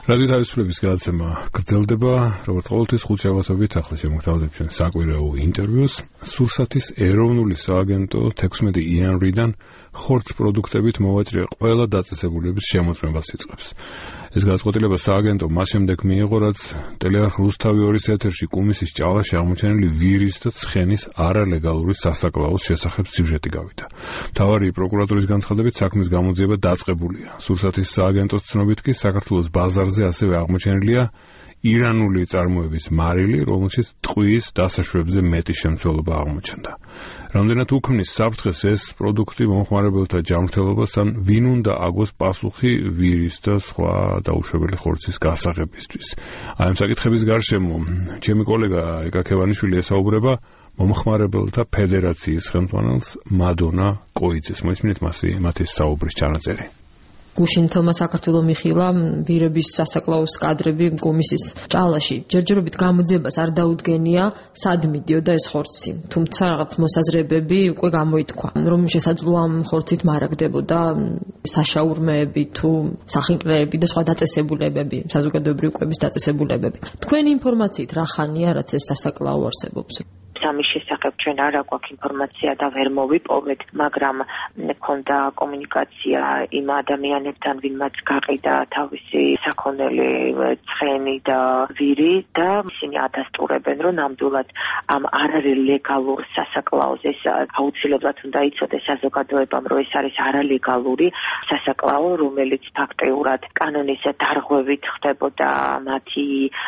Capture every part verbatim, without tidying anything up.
რადიო თავისუფლების გადაცემა გრძელდება, როგორც ყოველთვის ხუთ შაბათობით ახლა შემოგთავაზებ ჩვენ საკვირაო ინტერვიუს. სურსათის ეროვნული სააგენტო თექვსმეტი იანვრიდან ხორცს პროდუქტებით მოვაჭრე ყველა დაწესებულების შემოწმებას იწყებს. ეს გადაწყვეტილება სააგენტო მას შემდეგ მიიღო, რაც ტელეარხ რუსთავი ორის ეთერში კუმისის ჭალაში აღმოჩენილი ვირის და ცხენის არალეგალური სასაკლაოს შესახებ სიუჟეტი გავიდა. მთავარი პროკურატურის განცხადებით საქმის გამოძიება დაწყებულია. სურსათის სააგენტოს ცნობით კი საქართველოს ბაზარზე ასევე აღმოჩენილია ირანული წარმოების მარილი, რომელშიც ტყვიის დასაშვებზე მეტი შემცველობა აღმოჩნდა. რამდენად უქმნის საფრთხეს ეს პროდუქტი მომხმარებელთა ჯანმრთელობას, ან ვინ უნდა აგოს პასუხი ვირის და სხვა დაუშვებელი ხორცის გასაღებისთვის? აი ამ საკითხების გარშემო ჩემი კოლეგა ეკა ქევანიშვილი ესაუბრება მომხმარებელთა ფედერაციის ხელმძღვანელს მადონა კოიძეს. მოისმინეთ მათი საუბრის ჩანაწერი. გუშინ თელმა საქართველოს მიხილა ვირების სასაკლაოს კადრები კუმისის ჭალაში. ჯერჯერობით გამოძიებას არ დაუდგენია, სად მიდიოდა ეს ხორცი. თუმცა რაღაც მოსაზრებები უკვე გამოითქვა, რომ შესაძლოა ამ ხორცით მარაგდებოდა საშაურმეები თუ სახინკლეები და სხვა დაწესებულებები, საზოგადოებრივი კვების დაწესებულებები. თქვენი ინფორმაციით რა ხანია, რაც ეს სასაკლაო არსებობს? ამის შესახებ ჩვენ არ აქვს ინფორმაცია და ვერ მოვიპოვეთ, მაგრამ მქონდა კომუნიკაცია იმ ადამიანებთან, ვინმაც გაყიდა თავისი საქონელი ცხენი და ვირი და ისინი ადასტურებენ, რომ ნამდვილად ამ არალეგალურ სასაკლაოს ეს აუცილებლად უნდა იცოდეს საზოგადოებამ, რომ ეს არის არალეგალური სასაკლაო, რომელიც ფაქტიურად კანონის დარღვევით ხდებოდა მათი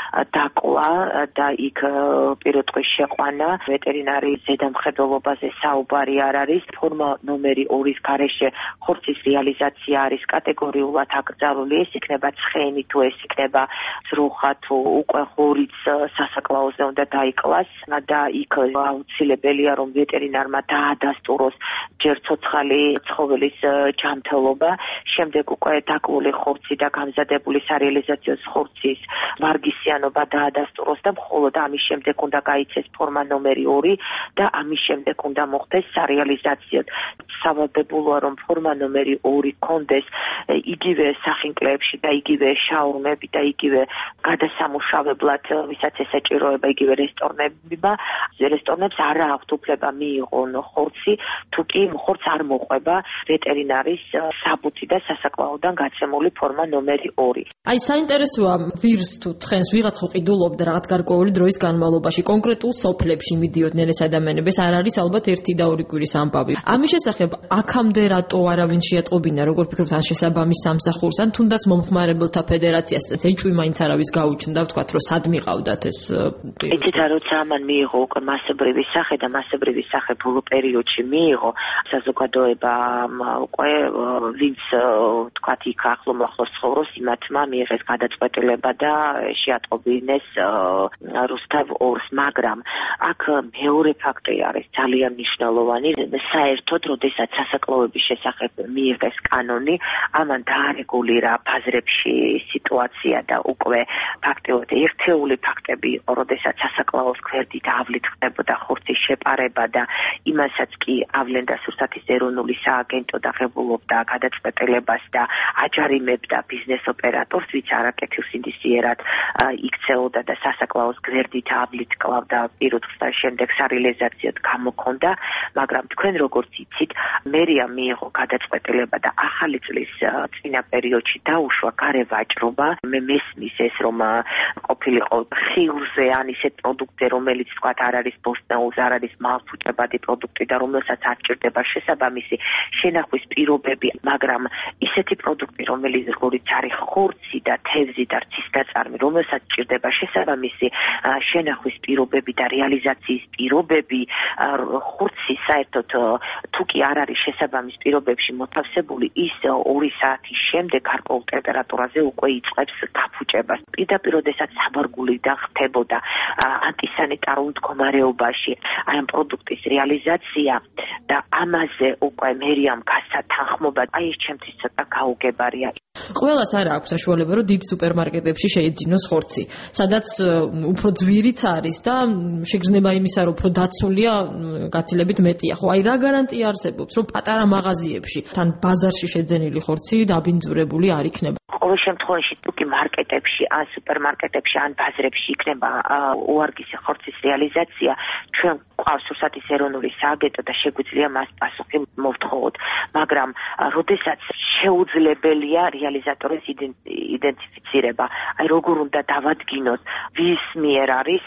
დაკლა და იქ პირუტყვის შეყვანა. ვეტერინარის ზედამხედველობაზე საუბარი არ არის. ფორმა ნომერი ორის გარეშე ხორცის რეალიზაცია არის კატეგორიულად აკრძალული. ეს იქნება ცხენი თუ ეს იქნება ძროხა თუ უკვე ხორიც სასაკლაოზე უნდა დაიკლას და იქ აუცილებელია რომ ვეტერინარმა დაადასტუროს ჯერ ცოცხალი ცხოველის ჯანმრთელობა, შემდეგ უკვე დაკლული ხორცი და გამზადებული სარეალიზაციო ხორცის ვარგისიანობა დაადასტუროს და მხოლოდ ამის შემდეგ უნდა გაიცეს ფორმა ნომერი ორი და ამის შემდეგ უნდა მოხდეს სარეალიზაციო. სავალდებულოა რომ ფორმა ნომერი ორი კონდეს იგივე სახინკლეებში და იგივე შაურმები და იგივე გადასამუშავებლად, ვისაც ესაჭიროება იგივე რესტორნებმა, რესტორნებს არ აქვთ უფლება მიიღონ ხორცი, თუ კი ხორცს არ მოყვება ვეტერინარის საბუთი და სასაკლაოდან გაცემული ფორმა ნომერი ორი. აი საინტერესოა, ვირს თუ ცხენს ვიღაცა ყიდულობდა რაღაც გარკვეული დროის განმავლობაში კონკრეტულ სოფლებში მიდიოდნენ ეს ადამიანები, ეს არ არის ალბათ ერთი და ორი კვირის ამბავი. ამის შესახებ აქამდე რატო არავინ შეატყობინა, როგორ ფიქრობთ, ან შესაბამის სამსახურს, ან თუნდაც მომხმარებელთა ფედერაციასაც ეჭვი მაინც არავის გაუჩნდა, ვთქვათ, რომ სად მიყავდათ ეს იცით რა, როცა ამან მიიღო უკვე მასობრივი სახე და მასობრივი სახე ბოლო პერიოდში მიიღო, საზოგადოება უკვე ვინც ვთქვათ, იქ ახლო მოახლოს ცხოვრობს, იმათმა მიიღეს გადაწყვეტილება და შეატყობინეს რუსთავ ორს, მაგრამ აქ მეორე ფაქტი არის ძალიან მნიშვნელოვანი. საერთოდ, როდესაც სასაკლაოების შესახებ მიიღეს კანონი, ამან დაარეგულირა ბაზრებში სიტუაცია და უკვე ფაქტიურად ერთეული ფაქტები იყო, როდესაც სასაკლაოს გვერდით ავლით ხდებოდა ხორცის შეპარება და იმასაც კი ავლენდა სურსათის ეროვნული სააგენტო და ღებულობდა გადაწყვეტილებას და აჯარიმებდა ბიზნეს ოპერატორს, ვინც არაკეთილ სინდისიერად იქცეოდა და სასაკლაოს გვერდით ავლით კლავდა პირუტყვს და შემდეგ სარეალიზაციოდ გამოქონდა, მაგრამ თქვენ როგორც იცით, მერია მიიღო გადაწყვეტილება და ახალი წლის წინა პერიოდში დაუშვა გარე ვაჭრობა. მე მესმის ეს რომ ყოფილიყო ხილზე ან ისეთ პროდუქტი, რომელიც თქვათ არ არის ბოსტნეულზე, არ არის მალფუჭებადი პროდუქტი და რომელსაც არ ჭირდება შესაბამისი შენახვის პირობები, მაგრამ ისეთი პროდუქტი, რომელიც როგორიც არის ხორცი და თევზი და რცის დაწარმი, რომელსაც ჭირდება შესაბამისი შენახვის პირობები და რეალიზაციის პირობები, ხორცი საერთოდ თუ კი არ არის შესაბამის პირობებში მოთავსებული, ის ორი საათის შემდეგ გარკვეულ ტემპერატურაზე უკვე იწყებს გაფუჭებას. პირდაპირ როდესაც საბარგულიდან ხდებოდა ანტისანიტარულ მდგომარეობაში აი ამ პროდუქტის რეალიზაცია და ამაზე უკვე მერიამ გასცა თანხმობა, აი ეს ჩემთვის ცოტა გაუგებარია. ყველას არ აქვს საშუალება, რომ დიდ სუპერმარკეტებში შეიძინოს ხორცი, სადაც უფრო ძვირიც არის და შეგრძნება იმისა, რომ უფრო დაცულია გაცილებით მეტია. ხო, აი რა გარანტია არსებობს, რომ პატარა მაღაზიებში თან ბაზარში შეძენილი ხორცი დაბინძურებული არ იქნება? ყოველ შემთხვევაში თუ კი მარკეტებში ან სუპერმარკეტებში ან ბაზრებში იქნება უარგისი ხორცის რეალიზაცია, ჩვენ გვყავს რუსეთის ეროვნული სააგენტო და შეგვიძლია მას პასუხი მოვთხოვოთ, მაგრამ როდესაც შეუძლებელია რეალიზატორის იდენტიფიცირება, აი როგორ უნდა დავადგინოთ, ვის მიერ არის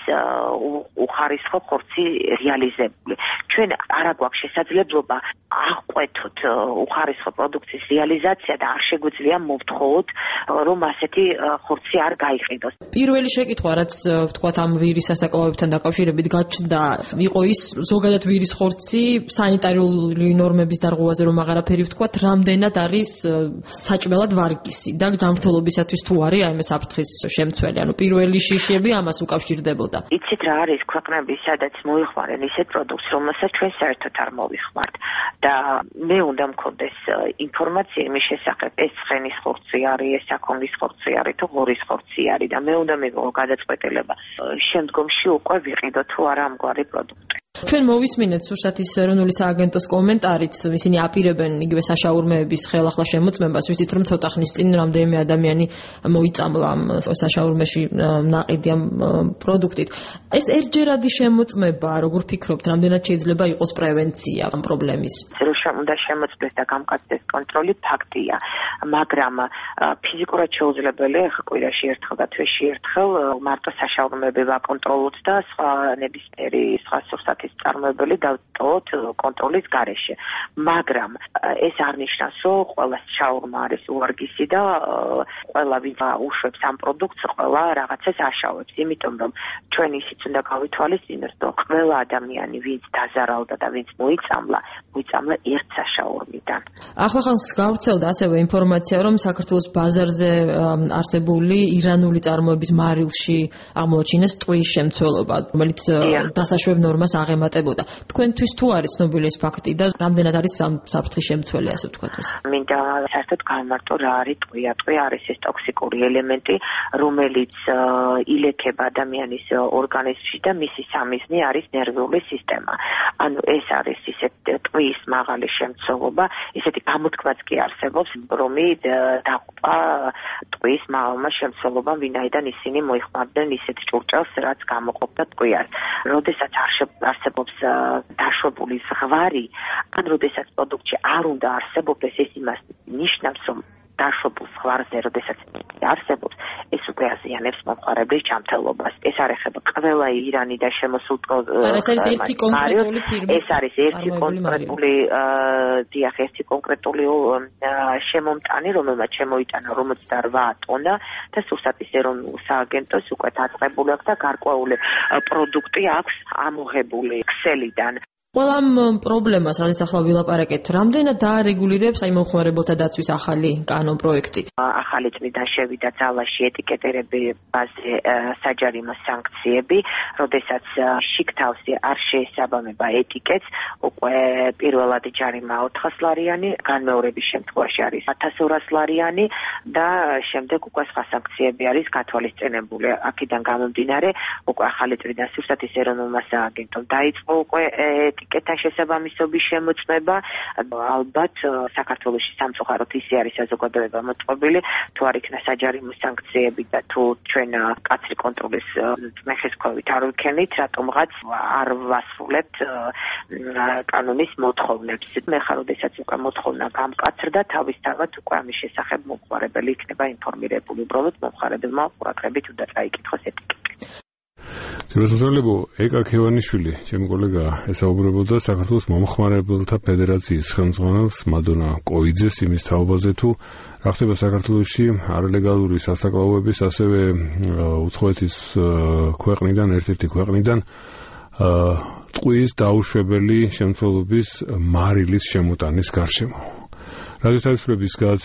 უხარისხო ხორცი რეალიზებული. ჩვენ არ აქვს შესაძლებლობა აღკვეთოთ უხარისხო პროდუქციის რეალიზაცია და არ შეგვიძლია მოვთხოვოთ, რომ ასეთი ხორცი არ გაიყიდოს. პირველი შეკითხვა, რაც ვთქვათ ამ ვირის სასაკლაოებთან დაკავშირებით გაჩნდა, იყო ის ზოგადად ვირის ხორცი სანიტარული ნორმების დარღვევაზე რომ აღარაფერი ვთქვათ, რამდენად არის საჭმელად ვარგისი და ჯანმრთელობისათვის თუ არის აი ეს საფრთხის შემცველი, ანუ პირველი შიშები ამას უკავშირდებოდა. იცით რა არის ქვეყნები, სადაც მოიხმარენ ისეთ პროდუქტს, რომელსაც ჩვენ საერთოდ არ მოვიხმართ და მე უნდა მქონდეს ინფორმაცია იმის შესახებ, ეს ცხენის ხორცი არის, ეს საქონლის ხორცი არის თუ ღორის ხორცი არის და მე უნდა მივიღო გადაწყვეტილება. შემდგომში უკვე ვიყიდო თუ არა ამგვარი პროდუქტი. ჩვენ მოვისმინეთ სურსათის ეროვნული სააგენტოს კომენტარით, ისინი აპირებენ იგივე საშაურმეების ხელახლა შემოწმებას, ვიცით რომ ცოტა ხნის წინ რამდენიმე ადამიანი მოიწამლა ამ საშაურმეში ნაყიდი ამ პროდუქტით. ეს ერთჯერადი შემოწმება, როგორ ფიქრობთ, რამდენად შეიძლება იყოს პრევენცია ამ პრობლემის? უნდა შემოწმდეს და გამკაცდეს კონტროლი ფაქტია, მაგრამ ფიზიკურად შეუძლებელია ახლა კვირაში ერთხელ და თვეში ერთხელ მარტო საშაურმეები ვაკონტროლოთ და სხვა ნებისმიერი სხვა სურსათის წარმოებელი დავტოვოთ კონტროლის გარეშე. მაგრამ ეს არ ნიშნავს, რომ ყველა შაურმა არის უვარგისი და ყველა ვინც უშვებს ამ პროდუქტს, ყველა რაღაცას აშავებს, იმიტომ რომ ჩვენ ისიც უნდა გავითვალისწინოთ, რომ ყველა ადამიანი, ვინც დაზარალდა და ვინც მოიწამლა, მოიწამლა ერთ საშაურმიდან. ახლახანს გავრცელდა ასევე ინფორმაცია, რომ საქართველოს ბაზარზე არსებული ირანული წარმოების მარილში აღმოაჩინეს ტყვის შემცველობა, რომელიც დასაშვებ ნორმას აღემატებოდა. თქვენთვის თუ არის ცნობილი ეს ფაქტი და რამდენად არის საფრთხის შემცველი, ასე ვთქვათ ეს? მინდა საერთოდ გამარტო რა არის ტყვია. ტყვია არის ეს ტოქსიკური ელემენტი, რომელიც ილექება ადამიანის ორგანიზმში და მისი სამიზნე არის ნერვიული სისტემა. ანუ ეს არის ისეთ ტყვის მაღალი შემცველობა, ისეთი გამოთქმაც კი არსებობს, რომ დაყვა ტყვის მაღალმა შემცველობამ, ვინაიდან ისინი მოიხმარდნენ ისეთ ჭურჭელს, რაც გამოყოფდა ტყვიას. როდესაც არსებობს დაშვებული ზღვარი, ან როდესაც პროდუქტში არ უნდა არსებობდეს, ეს იმას ნიშნავს, რომ დაშვებულ ზღვარზე, როდესაც არსებობს, ეს უკვე აზიანებს მომხმარებლის ჯანმრთელობას. ეს არ ეხება ყველა ირანიდან შემოსულ ეს არის ერთი კონკრეტული ფირმის. ეს არის ერთი კონკრეტული დიახ, ერთი კონკრეტული შემომტანი, რომელმაც შემოიტანა ორმოცდაორ ტონა და სურსათის ეროვნულ სააგენტოს უკვე დაწყებული აქვს და გარკვეული პროდუქტი აქვს ამოღებული ქსელიდან. ყველა პრობლემას, რაც ახლა ვილაპარაკეთ, რამდენად დაარეგულირებს აი მომხმარებელთა დაცვის ახალი კანონ პროექტი? ახალი წლიდან შევიდა ძალაში ეტიკეტირებაზე საჯარიმო სანქციები, როდესაც შიგთავსი არ შეესაბამება ეტიკეტს, უკვე პირველადი ჯარიმა ოთხას ლარიანი, განმეორების შემთხვევაში არის ათას ორას ლარიანი და შემდეგ უკვე სხვა სანქციები არის გათვალისწინებული. აქედან გამომდინარე, უკვე ახალი წლიდან სურსათის ეროვნულმა სააგენტომ დაიწყო უკვე ეტიკეტთან შესაბამისობის შემოწმება. ალბათ საქართველოში სამწუხაროდ ისე არის საზოგადოება მოწყობილი, თუ არ იქნა საჯარიმო სანქციები და თუ ჩვენ კაცრი კონტროლის მეხესქვევით არ ვიქენით, რატომღაც არ ვასრულებთ კანონის მოთხოვნებს. მე ხარ, როდესაც უკვე მოთხოვნა გამკაცრდა, თავისთავად უკვე ამის შესახებ მომხმარებელი იქნება ინფორმირებული. უბრალოდ მომხმარებელმა ყურადღებით უნდა წაიკითხოს ეტიკეტი. ძიროსწორლებო ეკა ქევანიშვილი, ჩემი კოლეგა, ესაუბრებოდა საქართველოს მომხმარებელთა ფედერაციის ხელმძღვანელს მადონა კოიძეს იმის თაობაზე, თუ რა ხდება საქართველოში არალეგალური სასაკლაოების, ასევე უცხოეთის ქვეყნიდან, ერთ-ერთი ქვეყნიდან ტყვის დაუშვებელი შემცველობის მარილის შემოტანის გარშემო. რადიოთაისურების